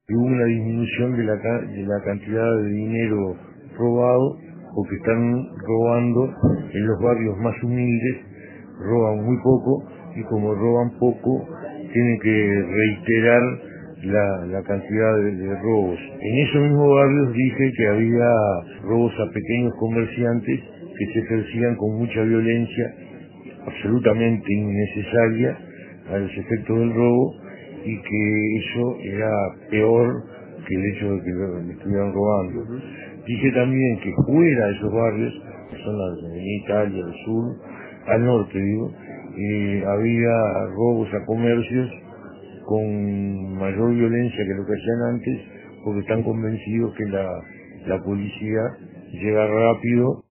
Hubo una disminución de la cantidad de dinero robado, porque están robando en los barrios más humildes, roban muy poco, y como roban poco, tienen que reiterar la cantidad de robos. En esos mismos barrios dije que había robos a pequeños comerciantes que se ejercían con mucha violencia, absolutamente innecesaria a los efectos del robo, y que eso era peor que el hecho de que le estuvieran robando. Dije también que fuera de esos barrios, que son las de Italia, del sur, al norte digo, había robos a comercios con mayor violencia que lo que hacían antes, porque están convencidos que la policía llega rápido